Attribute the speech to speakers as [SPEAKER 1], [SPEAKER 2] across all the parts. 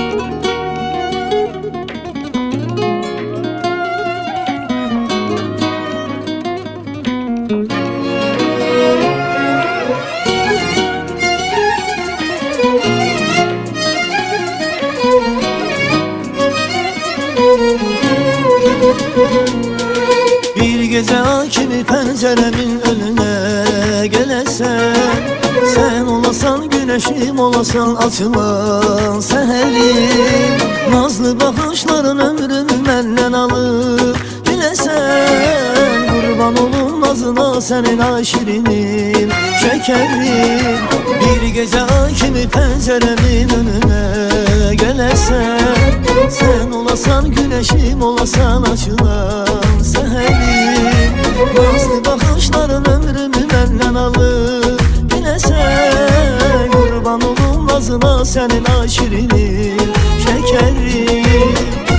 [SPEAKER 1] Bir gece hakimi penceremin önüne gelesen, sen olasan güneşim, olasan açılan seherim. Nazlı bakışların ömrümü benden alır bilesen, kurban olum nazına senin aşirinim, şekerim. Bir gece hakimi penceremin önüne gelesen, sen olasan güneşim, olasan açılan seherim. Nazlı bakışların ömrümü benden alır bilesen, kurban olum nazına senin aşirinim, şekerim.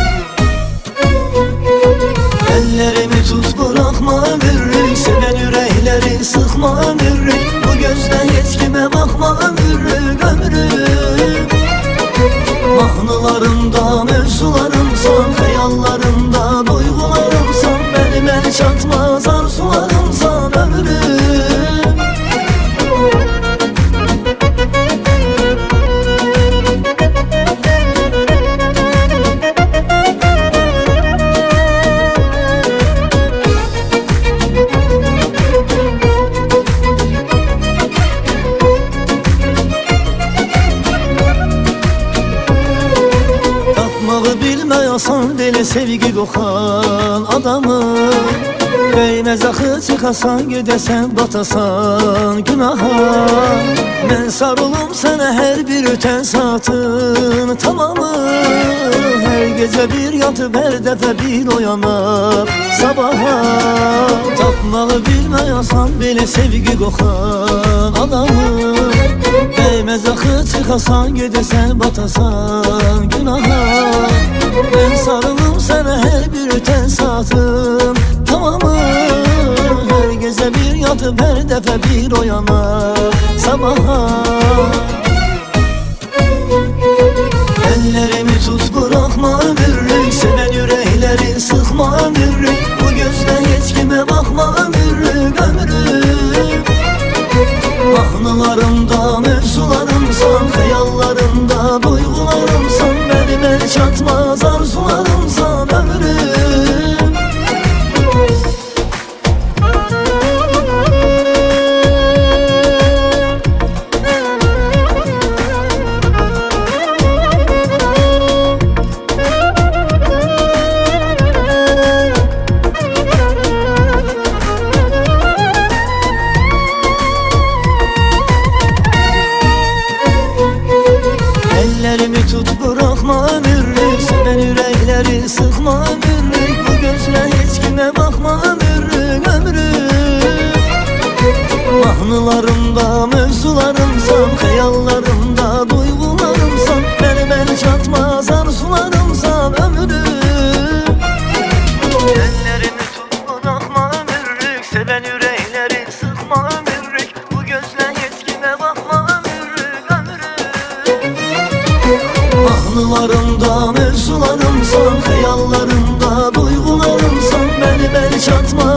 [SPEAKER 1] Ellerimi tut bırakma ömürlük, seven yürekleri sıkma ömürlük. Bu gözle hiç kime bakma ömürlük, ömrük. Mahnılarımda mevzularımsan, hayallarımda duygularımsan, benim el çatmaz arzularımsan ömrüm. Bilmeyasan deli sevgi kokan adamı, Beynez axı çıkasan, gidesen batasan günaha. Ben sarılım sana her bir öten saatın tamamı. Her gece bir yatıp her defa bir oyanar sabaha. Tapmağı bilmeyasan bile sevgi kokan adamı, Beynez axı çıkasan, gidesen batasan günaha. Ben sarılım sana her bir öten saatın tamamı. Her gece bir yatıp her defa bir oyanar sabaha. Ellerimi tut bırakma ömürlük, seven yürekleri sıkma ömürlük. Bu gözle hiç kime bakma ömürlük, ömrük. Mahnılarımda mevzularımsan, hayallarımda duygularımsan, benim el çatmaz arzularımsan ömrüm. Ellerimi tut bırakma ömürlük, seven yürekleri sıkma ömürlük. Bu gözle hiç kime bakma ömürlük, ömrük. Mahnılarımda mevzularımsan, hayallarımda duygularımsan, benim el çatmaz arzularımsan ömrük. Ellerimi tut bırakma ömürlük, seven yürekleri sıkma ömürlük. Bu gözle hiç kime bakma ömürlük, ömrük. Mahnılarımda mevzularımsan, hayallarımda duygularımsan, benim el çatmaz